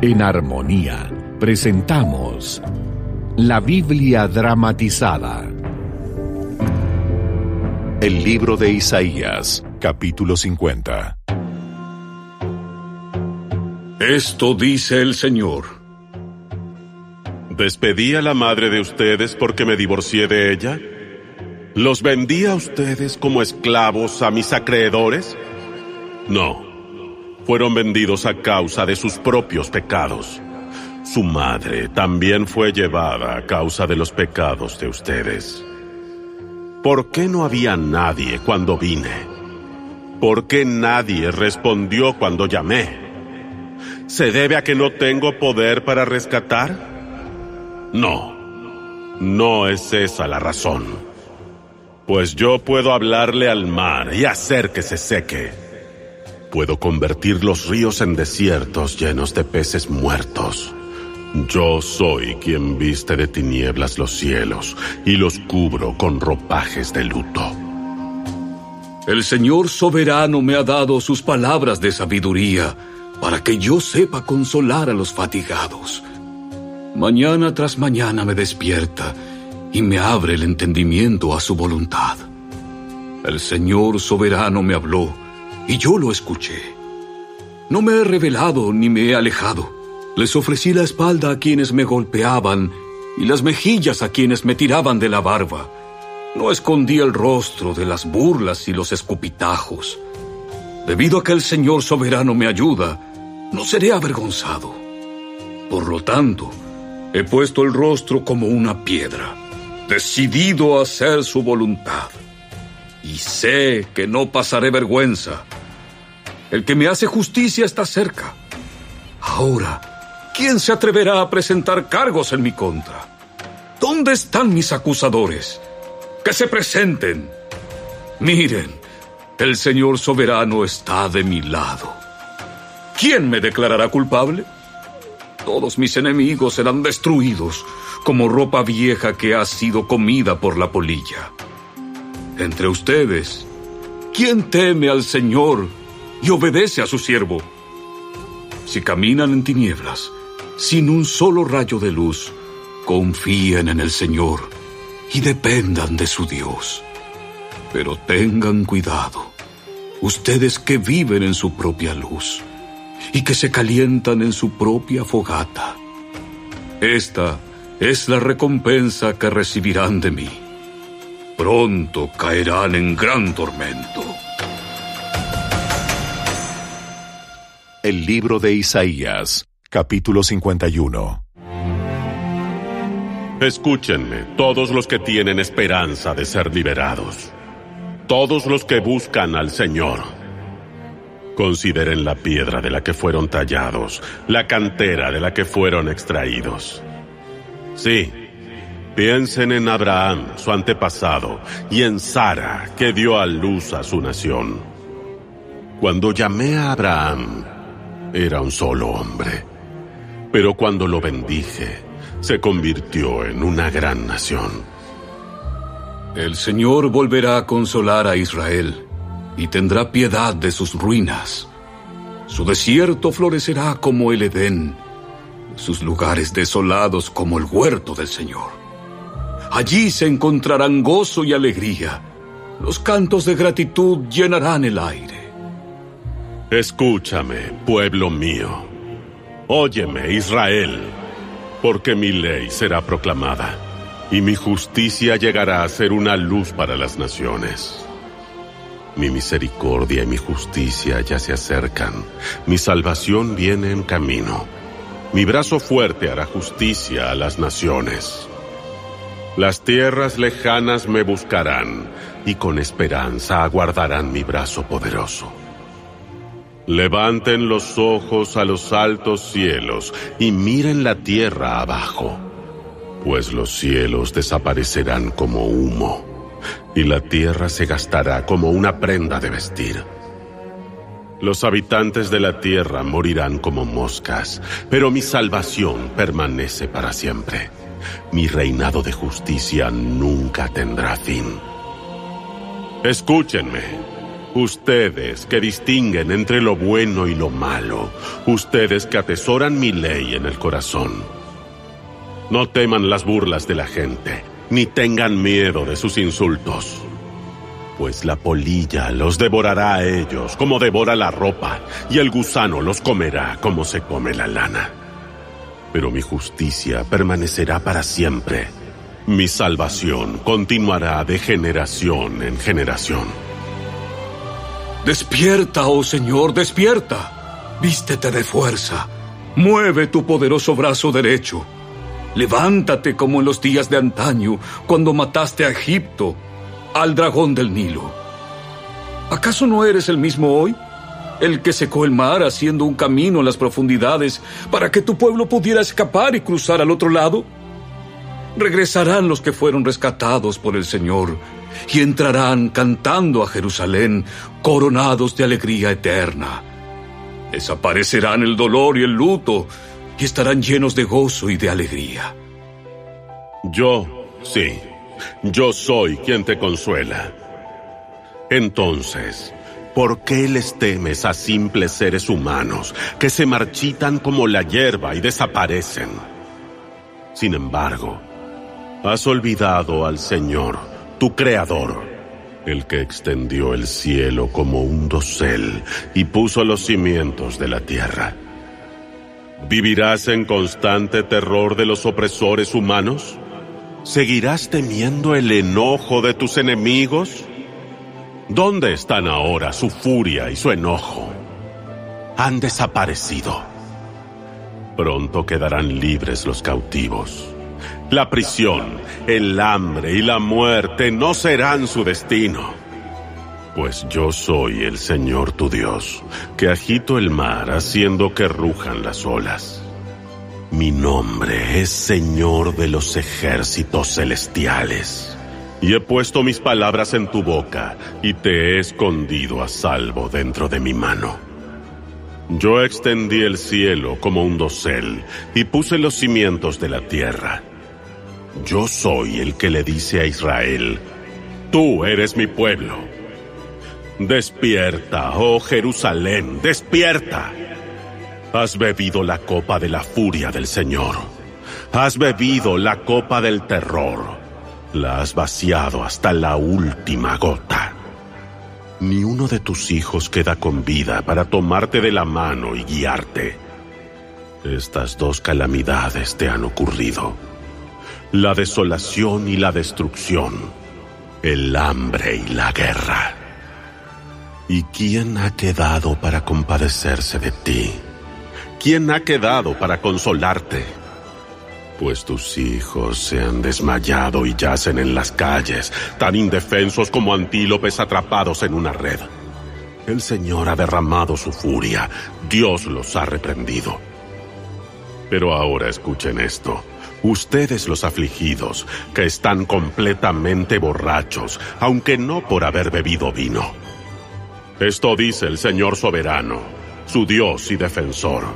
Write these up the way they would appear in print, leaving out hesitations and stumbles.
En Armonía presentamos la Biblia dramatizada. El libro de Isaías, capítulo 50. Esto dice el Señor. ¿Despedí a la madre de ustedes porque me divorcié de ella? ¿Los vendí a ustedes como esclavos a mis acreedores? No, fueron vendidos a causa de sus propios pecados. Su madre también fue llevada a causa de los pecados de ustedes. ¿Por qué no había nadie cuando vine? ¿Por qué nadie respondió cuando llamé? ¿Se debe a que no tengo poder para rescatar? No es esa la razón. Pues yo puedo hablarle al mar y hacer que se seque. Puedo convertir los ríos en desiertos llenos de peces muertos. Yo soy quien viste de tinieblas los cielos y los cubro con ropajes de luto. El Señor soberano me ha dado sus palabras de sabiduría para que yo sepa consolar a los fatigados. Mañana tras mañana me despierta y me abre el entendimiento a su voluntad. El Señor soberano me habló y yo lo escuché. No me he rebelado ni me he alejado. Les ofrecí la espalda a quienes me golpeaban y las mejillas a quienes me tiraban de la barba. No escondí el rostro de las burlas y los escupitajos. Debido a que el Señor soberano me ayuda, no seré avergonzado. Por lo tanto, he puesto el rostro como una piedra, decidido a hacer su voluntad. Y sé que no pasaré vergüenza. El que me hace justicia está cerca. Ahora, ¿quién se atreverá a presentar cargos en mi contra? ¿Dónde están mis acusadores? ¡Que se presenten! Miren, el Señor soberano está de mi lado. ¿Quién me declarará culpable? Todos mis enemigos serán destruidos, como ropa vieja que ha sido comida por la polilla. Entre ustedes, ¿quién teme al Señor y obedece a su siervo? Si caminan en tinieblas, sin un solo rayo de luz, confíen en el Señor y dependan de su Dios. Pero tengan cuidado, ustedes que viven en su propia luz y que se calientan en su propia fogata. Esta es la recompensa que recibirán de mí. Pronto caerán en gran tormento. El libro de Isaías, capítulo 51. Escúchenme, todos los que tienen esperanza de ser liberados. Todos los que buscan al Señor. Consideren la piedra de la que fueron tallados, la cantera de la que fueron extraídos. Sí, piensen en Abraham, su antepasado, y en Sara, que dio a luz a su nación. Cuando llamé a Abraham, era un solo hombre, pero cuando lo bendije, se convirtió en una gran nación. El Señor volverá a consolar a Israel y tendrá piedad de sus ruinas. Su desierto florecerá como el Edén, sus lugares desolados como el huerto del Señor. Allí se encontrarán gozo y alegría. Los cantos de gratitud llenarán el aire. Escúchame, pueblo mío. Óyeme, Israel, porque mi ley será proclamada y mi justicia llegará a ser una luz para las naciones. Mi misericordia y mi justicia ya se acercan. Mi salvación viene en camino. Mi brazo fuerte hará justicia a las naciones. Las tierras lejanas me buscarán y con esperanza aguardarán mi brazo poderoso. Levanten los ojos a los altos cielos y miren la tierra abajo, pues los cielos desaparecerán como humo y la tierra se gastará como una prenda de vestir. Los habitantes de la tierra morirán como moscas, pero mi salvación permanece para siempre. Mi reinado de justicia nunca tendrá fin. Escúchenme. Ustedes que distinguen entre lo bueno y lo malo, ustedes que atesoran mi ley en el corazón. No teman las burlas de la gente, ni tengan miedo de sus insultos. Pues la polilla los devorará a ellos como devora la ropa, y el gusano los comerá como se come la lana. Pero mi justicia permanecerá para siempre. Mi salvación continuará de generación en generación. Despierta, oh Señor, despierta. Vístete de fuerza. Mueve tu poderoso brazo derecho. Levántate como en los días de antaño, cuando mataste a Egipto, al dragón del Nilo. ¿Acaso no eres el mismo hoy? El que secó el mar haciendo un camino en las profundidades para que tu pueblo pudiera escapar y cruzar al otro lado. Regresarán los que fueron rescatados por el Señor y entrarán cantando a Jerusalén, coronados de alegría eterna. Desaparecerán el dolor y el luto y estarán llenos de gozo y de alegría. Yo soy quien te consuela. Entonces, ¿por qué les temes a simples seres humanos que se marchitan como la hierba y desaparecen? Sin embargo, has olvidado al Señor, tu Creador, el que extendió el cielo como un dosel y puso los cimientos de la tierra. ¿Vivirás en constante terror de los opresores humanos? ¿Seguirás temiendo el enojo de tus enemigos? ¿Dónde están ahora su furia y su enojo? Han desaparecido. Pronto quedarán libres los cautivos. La prisión, el hambre y la muerte no serán su destino. Pues yo soy el Señor tu Dios, que agito el mar haciendo que rujan las olas. Mi nombre es Señor de los ejércitos celestiales. Y he puesto mis palabras en tu boca y te he escondido a salvo dentro de mi mano. Yo extendí el cielo como un dosel y puse los cimientos de la tierra. Yo soy el que le dice a Israel: tú eres mi pueblo. Despierta, oh Jerusalén, despierta. Has bebido la copa de la furia del Señor. Has bebido la copa del terror. La has vaciado hasta la última gota. Ni uno de tus hijos queda con vida para tomarte de la mano y guiarte. Estas dos calamidades te han ocurrido: la desolación y la destrucción, el hambre y la guerra. ¿Y quién ha quedado para compadecerse de ti? ¿Quién ha quedado para consolarte? Pues tus hijos se han desmayado y yacen en las calles, tan indefensos como antílopes atrapados en una red. El Señor ha derramado su furia, Dios los ha reprendido. Pero ahora escuchen esto. Ustedes los afligidos, que están completamente borrachos, aunque no por haber bebido vino. Esto dice el Señor soberano, su Dios y defensor.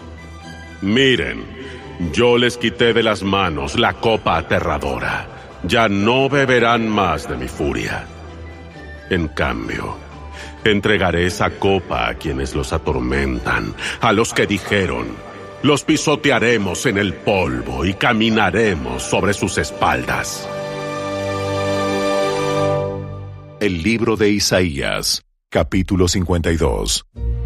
Miren, yo les quité de las manos la copa aterradora. Ya no beberán más de mi furia. En cambio, entregaré esa copa a quienes los atormentan, a los que dijeron: los pisotearemos en el polvo y caminaremos sobre sus espaldas. El libro de Isaías, capítulo 52.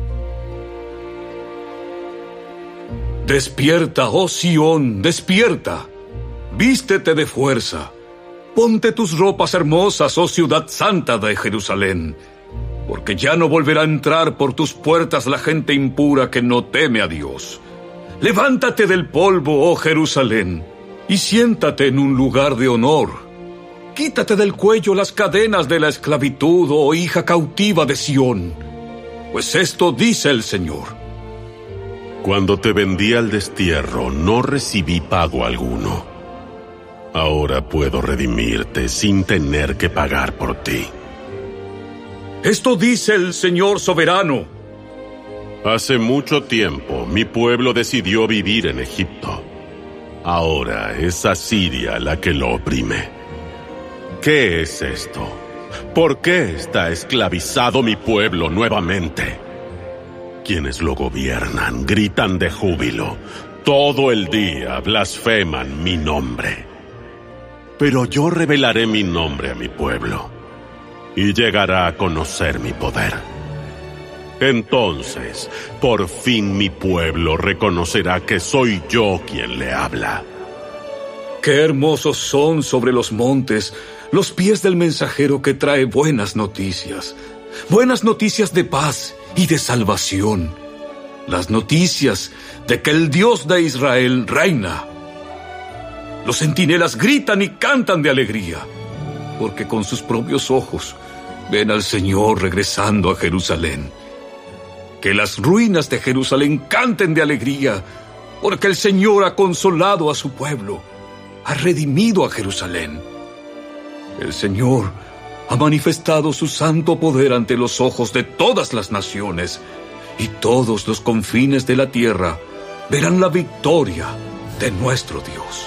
Despierta, oh Sión, despierta. Vístete de fuerza. Ponte tus ropas hermosas, oh ciudad santa de Jerusalén. Porque ya no volverá a entrar por tus puertas la gente impura que no teme a Dios. Levántate del polvo, oh Jerusalén, y siéntate en un lugar de honor. Quítate del cuello las cadenas de la esclavitud, oh hija cautiva de Sión. Pues esto dice el Señor: cuando te vendí al destierro, no recibí pago alguno. Ahora puedo redimirte sin tener que pagar por ti. Esto dice el Señor soberano. Hace mucho tiempo, mi pueblo decidió vivir en Egipto. Ahora es Asiria la que lo oprime. ¿Qué es esto? ¿Por qué está esclavizado mi pueblo nuevamente? Quienes lo gobiernan gritan de júbilo. Todo el día blasfeman mi nombre. Pero yo revelaré mi nombre a mi pueblo, y llegará a conocer mi poder. Entonces, por fin mi pueblo reconocerá que soy yo quien le habla. Qué hermosos son sobre los montes los pies del mensajero que trae buenas noticias de paz y de salvación, las noticias de que el Dios de Israel reina. Los centinelas gritan y cantan de alegría, porque con sus propios ojos ven al Señor regresando a Jerusalén. Que las ruinas de Jerusalén canten de alegría, porque el Señor ha consolado a su pueblo, ha redimido a Jerusalén. El Señor ha manifestado su santo poder ante los ojos de todas las naciones, y todos los confines de la tierra verán la victoria de nuestro Dios.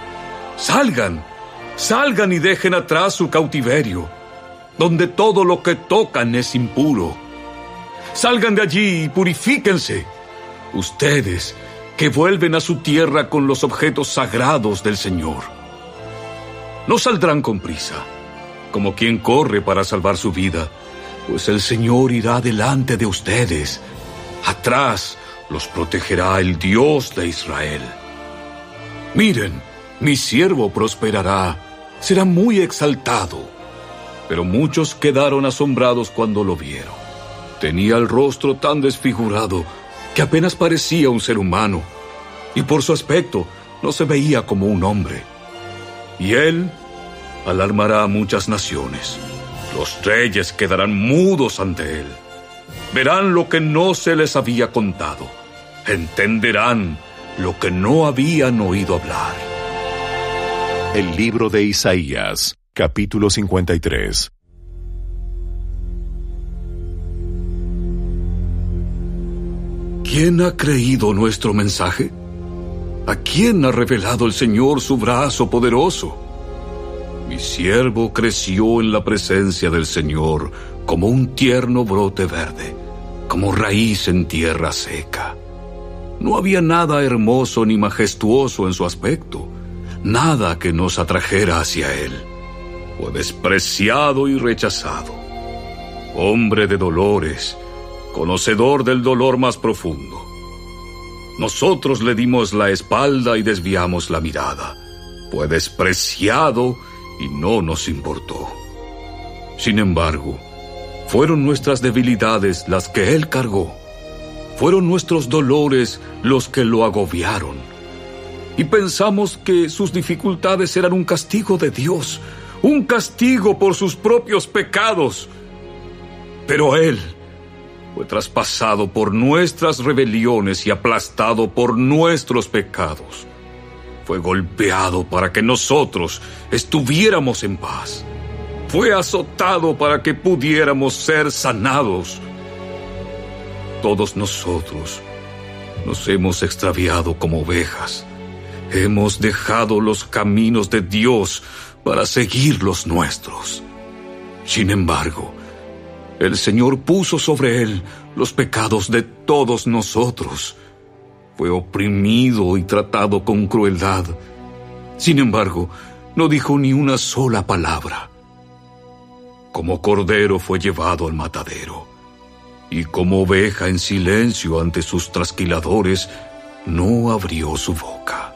Salgan y dejen atrás su cautiverio, donde todo lo que tocan es impuro. Salgan de allí y purifíquense, ustedes que vuelven a su tierra con los objetos sagrados del Señor. No saldrán con prisa, como quien corre para salvar su vida, pues el Señor irá delante de ustedes. Atrás los protegerá el Dios de Israel. Miren, mi siervo prosperará, será muy exaltado. Pero muchos quedaron asombrados cuando lo vieron. Tenía el rostro tan desfigurado que apenas parecía un ser humano, y por su aspecto no se veía como un hombre. Y él alarmará a muchas naciones. Los reyes quedarán mudos ante él. Verán lo que no se les había contado. Entenderán lo que no habían oído hablar. El libro de Isaías, capítulo 53. ¿Quién ha creído nuestro mensaje? ¿A quién ha revelado el Señor su brazo poderoso? Mi siervo creció en la presencia del Señor como un tierno brote verde, como raíz en tierra seca. No había nada hermoso ni majestuoso en su aspecto, nada que nos atrajera hacia él. Fue despreciado y rechazado, hombre de dolores, conocedor del dolor más profundo. Nosotros le dimos la espalda y desviamos la mirada. Fue despreciado y no nos importó. Sin embargo, fueron nuestras debilidades las que él cargó. Fueron nuestros dolores los que lo agobiaron. Y pensamos que sus dificultades eran un castigo de Dios, un castigo por sus propios pecados. Pero él fue traspasado por nuestras rebeliones y aplastado por nuestros pecados. Fue golpeado para que nosotros estuviéramos en paz. Fue azotado para que pudiéramos ser sanados. Todos nosotros nos hemos extraviado como ovejas. Hemos dejado los caminos de Dios para seguir los nuestros. Sin embargo, el Señor puso sobre él los pecados de todos nosotros. Fue oprimido y tratado con crueldad. Sin embargo, no dijo ni una sola palabra. Como cordero fue llevado al matadero, y como oveja en silencio ante sus trasquiladores, no abrió su boca.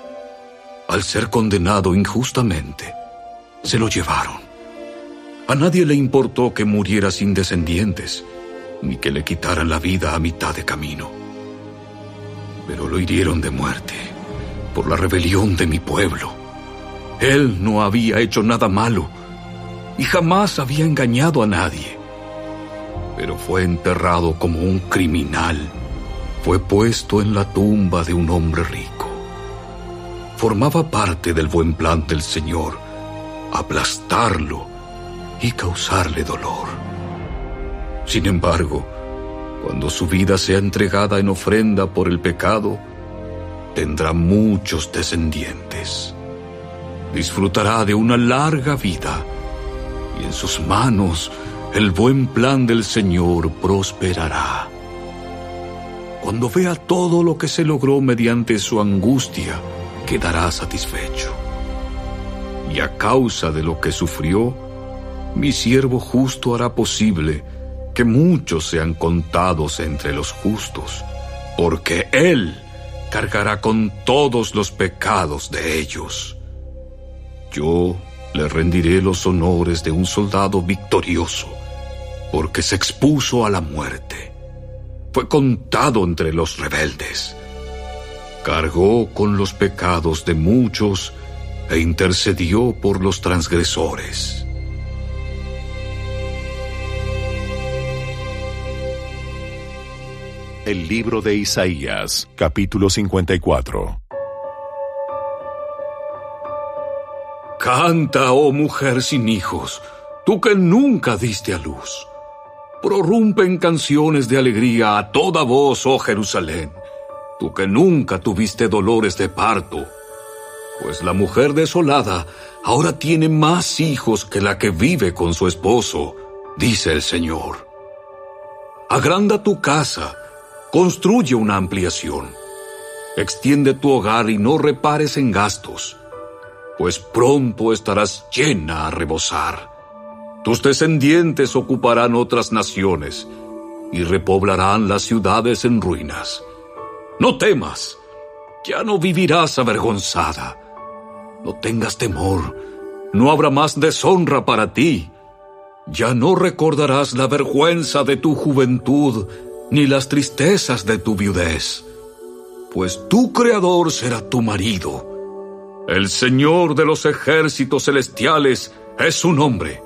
Al ser condenado injustamente, se lo llevaron. A nadie le importó que muriera sin descendientes, ni que le quitaran la vida a mitad de camino. Pero lo hirieron de muerte por la rebelión de mi pueblo. Él no había hecho nada malo y jamás había engañado a nadie. Pero fue enterrado como un criminal. Fue puesto en la tumba de un hombre rico. Formaba parte del buen plan del Señor, aplastarlo y causarle dolor. Sin embargo, cuando su vida sea entregada en ofrenda por el pecado, tendrá muchos descendientes. Disfrutará de una larga vida y en sus manos el buen plan del Señor prosperará. Cuando vea todo lo que se logró mediante su angustia, quedará satisfecho. Y a causa de lo que sufrió, mi siervo justo hará posible que muchos sean contados entre los justos, porque Él cargará con todos los pecados de ellos. Yo le rendiré los honores de un soldado victorioso, porque se expuso a la muerte. Fue contado entre los rebeldes. Cargó con los pecados de muchos e intercedió por los transgresores. El libro de Isaías, capítulo 54. Canta, oh mujer sin hijos, tú que nunca diste a luz. Prorrumpe en canciones de alegría a toda voz, oh Jerusalén, tú que nunca tuviste dolores de parto. Pues la mujer desolada ahora tiene más hijos que la que vive con su esposo, dice el Señor. Agranda tu casa, construye una ampliación. Extiende tu hogar y no repares en gastos, pues pronto estarás llena a rebosar. Tus descendientes ocuparán otras naciones y repoblarán las ciudades en ruinas. No temas, ya no vivirás avergonzada. No tengas temor, no habrá más deshonra para ti. Ya no recordarás la vergüenza de tu juventud, ni las tristezas de tu viudez, pues tu Creador será tu marido. El Señor de los ejércitos celestiales es su nombre.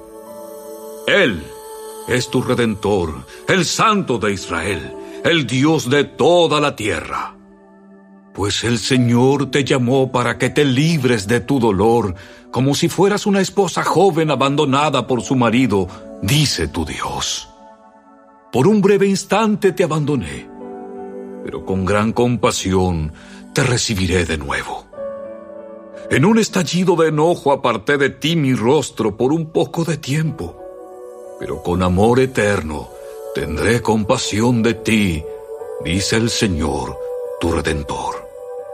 Él es tu Redentor, el Santo de Israel, el Dios de toda la tierra. Pues el Señor te llamó para que te libres de tu dolor, como si fueras una esposa joven abandonada por su marido, dice tu Dios. Por un breve instante te abandoné, pero con gran compasión te recibiré de nuevo. En un estallido de enojo aparté de ti mi rostro por un poco de tiempo, pero con amor eterno tendré compasión de ti, dice el Señor, tu Redentor.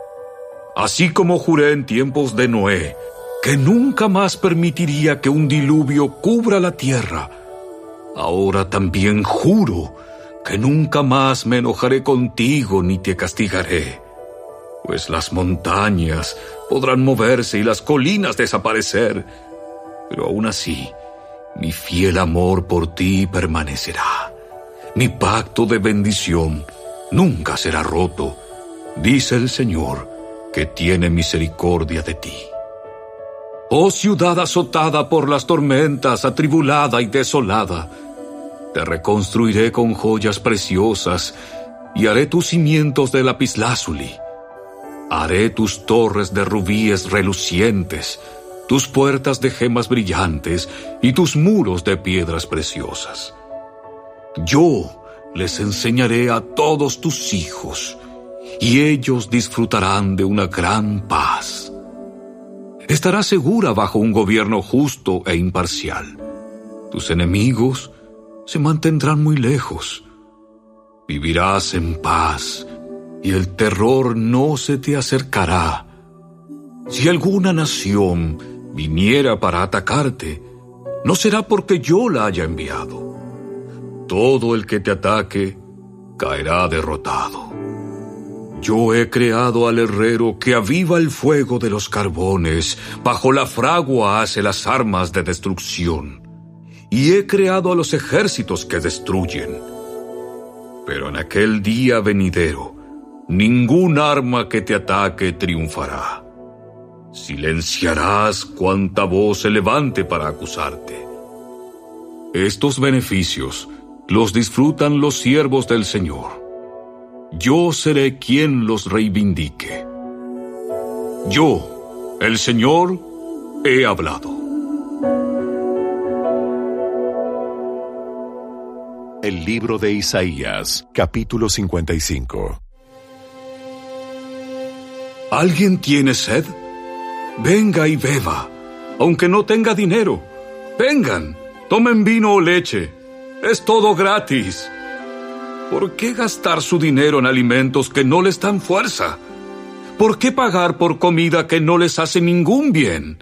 Así como juré en tiempos de Noé, que nunca más permitiría que un diluvio cubra la tierra, ahora también juro que nunca más me enojaré contigo ni te castigaré, pues las montañas podrán moverse y las colinas desaparecer, pero aún así mi fiel amor por ti permanecerá. Mi pacto de bendición nunca será roto, dice el Señor, que tiene misericordia de ti. Oh ciudad azotada por las tormentas, atribulada y desolada, te reconstruiré con joyas preciosas y haré tus cimientos de lapislázuli. Haré tus torres de rubíes relucientes, tus puertas de gemas brillantes y tus muros de piedras preciosas. Yo les enseñaré a todos tus hijos, y ellos disfrutarán de una gran paz. Estarás segura bajo un gobierno justo e imparcial. Tus enemigos se mantendrán muy lejos. Vivirás en paz, y el terror no se te acercará. Si alguna nación viniera para atacarte, no será porque yo la haya enviado. Todo el que te ataque caerá derrotado. Yo he creado al herrero que aviva el fuego de los carbones, bajo la fragua hace las armas de destrucción, y he creado a los ejércitos que destruyen. Pero en aquel día venidero, ningún arma que te ataque triunfará. Silenciarás cuanta voz se levante para acusarte. Estos beneficios los disfrutan los siervos del Señor. Yo seré quien los reivindique. Yo, el Señor, he hablado. El libro de Isaías, capítulo 55. ¿Alguien tiene sed? Venga y beba, aunque no tenga dinero. Vengan, Tomen vino o leche. Es todo gratis. ¿Por qué gastar su dinero en alimentos que no les dan fuerza? ¿Por qué pagar por comida que no les hace ningún bien?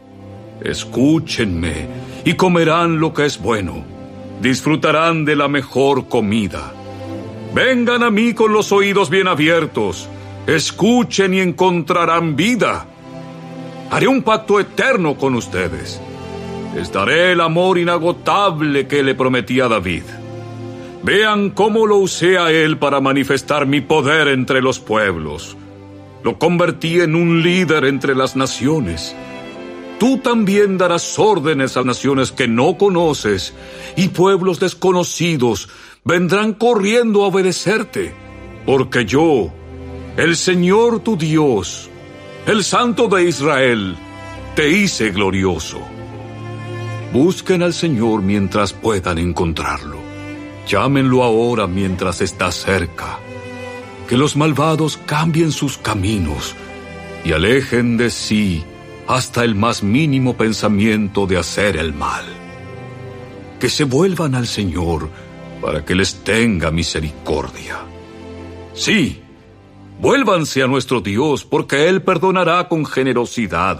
Escúchenme y comerán lo que es bueno. Disfrutarán de la mejor comida. Vengan a mí con los oídos bien abiertos. Escuchen y encontrarán vida. Haré un pacto eterno con ustedes. Les daré el amor inagotable que le prometí a David. Vean cómo lo usé a él para manifestar mi poder entre los pueblos. Lo convertí en un líder entre las naciones. Tú también darás órdenes a naciones que no conoces, y pueblos desconocidos vendrán corriendo a obedecerte. Porque yo, el Señor tu Dios, el Santo de Israel, te hice glorioso. Busquen al Señor mientras puedan encontrarlo. Llámenlo ahora mientras está cerca. Que los malvados cambien sus caminos y alejen de sí hasta el más mínimo pensamiento de hacer el mal. Que se vuelvan al Señor para que les tenga misericordia. Sí, vuélvanse a nuestro Dios, porque Él perdonará con generosidad.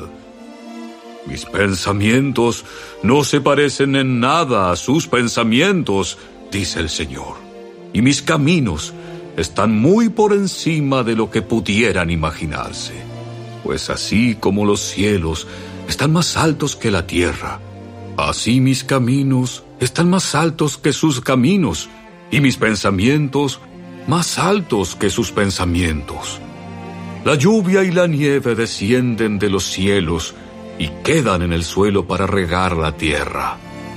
Mis pensamientos no se parecen en nada a sus pensamientos, dice el Señor, y mis caminos están muy por encima de lo que pudieran imaginarse. Pues así como los cielos están más altos que la tierra, así mis caminos están más altos que sus caminos, y mis pensamientos más altos que sus pensamientos. La lluvia y la nieve descienden de los cielos y quedan en el suelo para regar la tierra.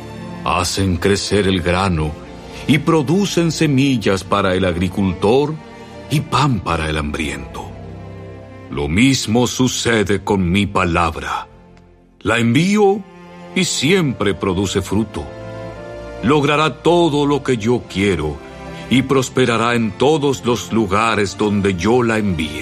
Hacen crecer el grano y producen semillas para el agricultor y pan para el hambriento. Lo mismo sucede con mi palabra. La envío y siempre produce fruto. Logrará todo lo que yo quiero y prosperará en todos los lugares donde yo la envíe.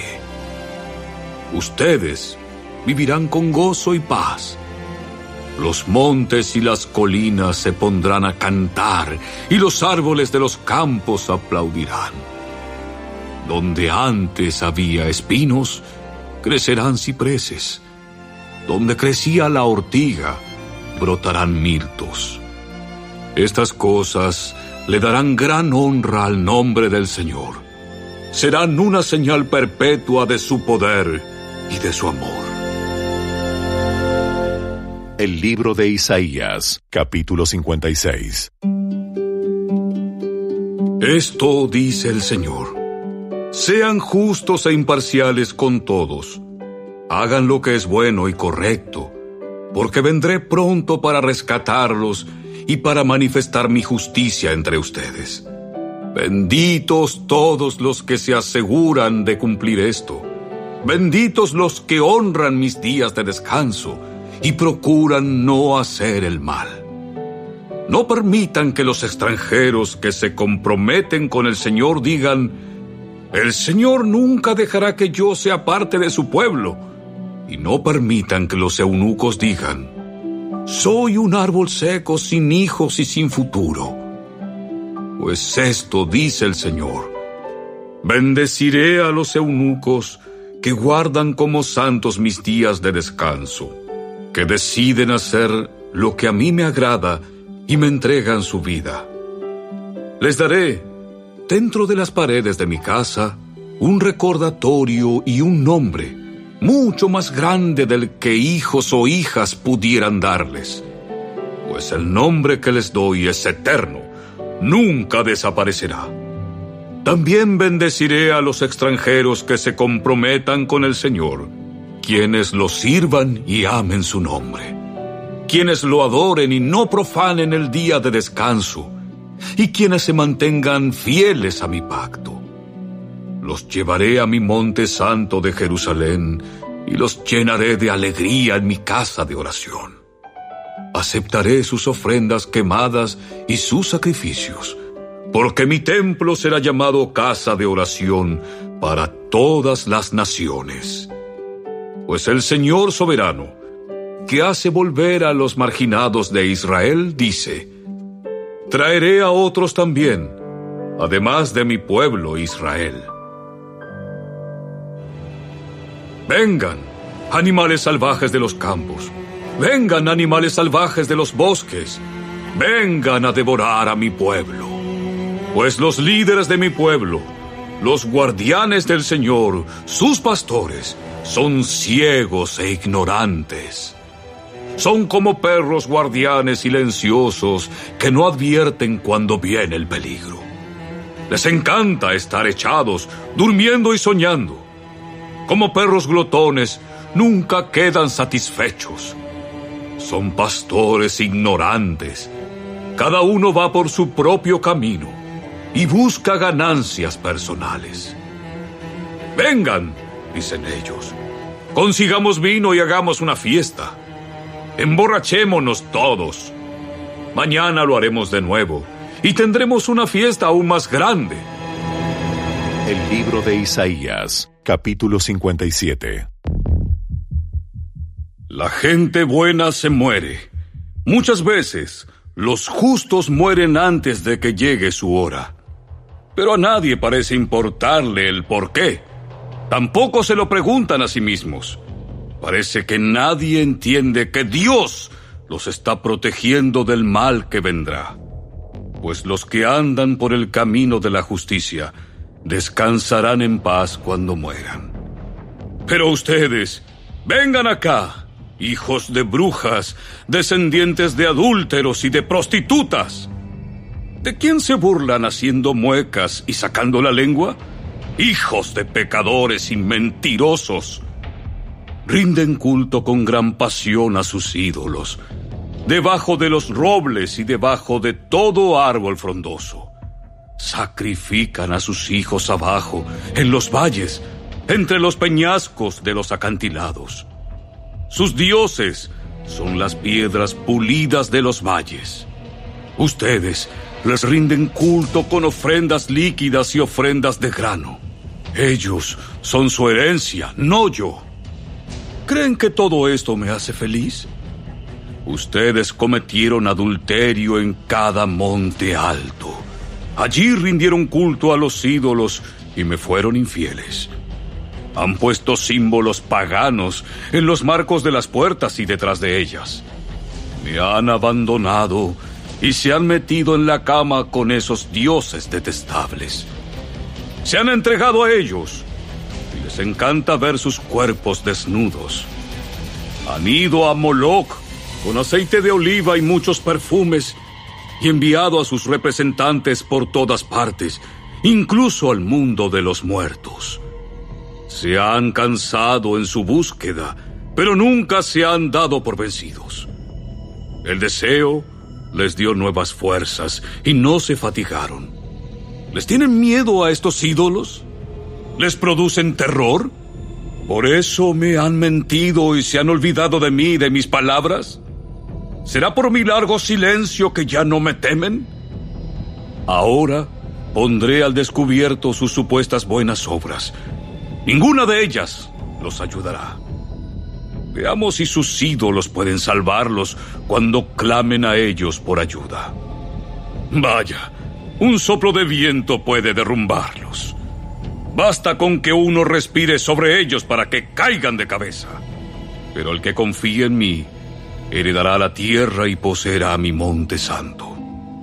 Ustedes vivirán con gozo y paz. Los montes y las colinas se pondrán a cantar y los árboles de los campos aplaudirán. Donde antes había espinos, crecerán cipreses. Donde crecía la ortiga, brotarán mirtos. Estas cosas le darán gran honra al nombre del Señor. Serán una señal perpetua de su poder y de su amor. El libro de Isaías, capítulo 56. Esto dice el Señor: sean justos e imparciales con todos. Hagan lo que es bueno y correcto, porque vendré pronto para rescatarlos y para manifestar mi justicia entre ustedes. Benditos todos los que se aseguran de cumplir esto. Benditos los que honran mis días de descanso y procuran no hacer el mal. No permitan que los extranjeros que se comprometen con el Señor digan: el Señor nunca dejará que yo sea parte de su pueblo. Y no permitan que los eunucos digan: soy un árbol seco, sin hijos y sin futuro. Pues esto dice el Señor: bendeciré a los eunucos que guardan como santos mis días de descanso, que deciden hacer lo que a mí me agrada y me entregan su vida. Les daré, dentro de las paredes de mi casa, un recordatorio y un nombre mucho más grande del que hijos o hijas pudieran darles. Pues el nombre que les doy es eterno, nunca desaparecerá. También bendeciré a los extranjeros que se comprometan con el Señor, quienes lo sirvan y amen su nombre, quienes lo adoren y no profanen el día de descanso, y quienes se mantengan fieles a mi pacto. Los llevaré a mi monte santo de Jerusalén y los llenaré de alegría en mi casa de oración. Aceptaré sus ofrendas quemadas y sus sacrificios, porque mi templo será llamado casa de oración para todas las naciones. Pues el Señor soberano, que hace volver a los marginados de Israel, dice: traeré a otros también, además de mi pueblo Israel. Vengan, animales salvajes de los campos. Vengan, animales salvajes de los bosques. Vengan a devorar a mi pueblo. Pues los líderes de mi pueblo, los guardianes del Señor, sus pastores, son ciegos e ignorantes. Son como perros guardianes silenciosos que no advierten cuando viene el peligro. Les encanta estar echados, durmiendo y soñando. Como perros glotones, nunca quedan satisfechos. Son pastores ignorantes. Cada uno va por su propio camino y busca ganancias personales. Vengan, dicen ellos, consigamos vino y hagamos una fiesta. Emborrachémonos todos. Mañana lo haremos de nuevo y tendremos una fiesta aún más grande. El libro de Isaías, capítulo 57. La gente buena se muere. Muchas veces, los justos mueren antes de que llegue su hora. Pero a nadie parece importarle el por qué. Tampoco se lo preguntan a sí mismos. Parece que nadie entiende que Dios los está protegiendo del mal que vendrá. Pues los que andan por el camino de la justicia descansarán en paz cuando mueran. Pero ustedes, vengan acá, hijos de brujas, descendientes de adúlteros y de prostitutas. ¿De quién se burlan haciendo muecas y sacando la lengua? Hijos de pecadores y mentirosos. Rinden culto con gran pasión a sus ídolos, debajo de los robles y debajo de todo árbol frondoso. Sacrifican a sus hijos abajo, en los valles, entre los peñascos de los acantilados. Sus dioses son las piedras pulidas de los valles. Ustedes les rinden culto con ofrendas líquidas y ofrendas de grano. Ellos son su herencia, no yo. ¿Creen que todo esto me hace feliz? Ustedes cometieron adulterio en cada monte alto. Allí rindieron culto a los ídolos y me fueron infieles. Han puesto símbolos paganos en los marcos de las puertas y detrás de ellas. Me han abandonado y se han metido en la cama con esos dioses detestables. Se han entregado a ellos y les encanta ver sus cuerpos desnudos. Han ido a Moloc con aceite de oliva y muchos perfumes y enviado a sus representantes por todas partes, incluso al mundo de los muertos. Se han cansado en su búsqueda, pero nunca se han dado por vencidos. El deseo les dio nuevas fuerzas y no se fatigaron. ¿Les tienen miedo a estos ídolos? ¿Les producen terror? ¿Por eso me han mentido y se han olvidado de mí y de mis palabras? ¿Será por mi largo silencio que ya no me temen? Ahora pondré al descubierto sus supuestas buenas obras. Ninguna de ellas los ayudará. Veamos si sus ídolos pueden salvarlos cuando clamen a ellos por ayuda. Vaya, un soplo de viento puede derrumbarlos. Basta con que uno respire sobre ellos para que caigan de cabeza. Pero el que confíe en mí heredará la tierra y poseerá mi monte santo.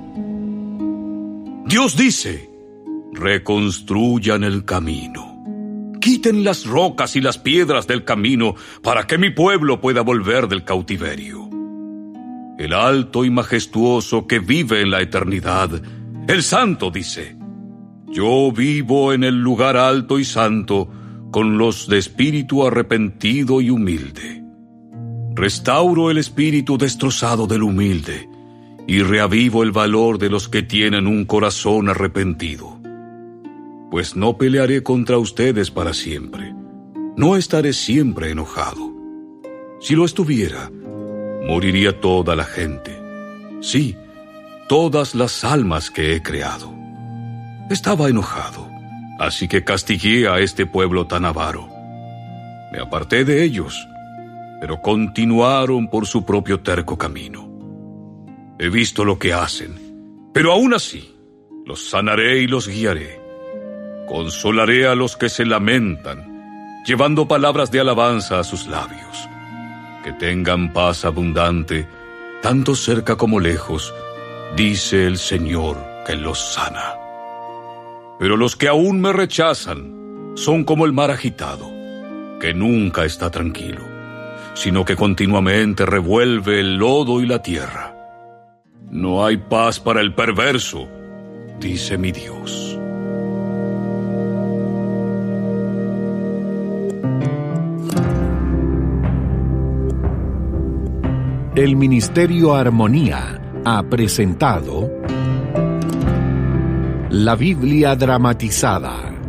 Dios dice: reconstruyan el camino. Quiten las rocas y las piedras del camino para que mi pueblo pueda volver del cautiverio. El alto y majestuoso que vive en la eternidad, el santo, dice: yo vivo en el lugar alto y santo con los de espíritu arrepentido y humilde. Restauro el espíritu destrozado del humilde y reavivo el valor de los que tienen un corazón arrepentido. Pues no pelearé contra ustedes para siempre. No estaré siempre enojado. Si lo estuviera, moriría toda la gente. Sí, todas las almas que he creado. Estaba enojado, así que castigué a este pueblo tan avaro. Me aparté de ellos. pero continuaron por su propio terco camino. He visto lo que hacen, pero aún así los sanaré y los guiaré. Consolaré a los que se lamentan, llevando palabras de alabanza a sus labios. Que tengan paz abundante, tanto cerca como lejos, dice el Señor que los sana. Pero los que aún me rechazan son como el mar agitado, que nunca está tranquilo, sino que continuamente revuelve el lodo y la tierra. No hay paz para el perverso, dice mi Dios. El Ministerio Armonía ha presentado La Biblia dramatizada.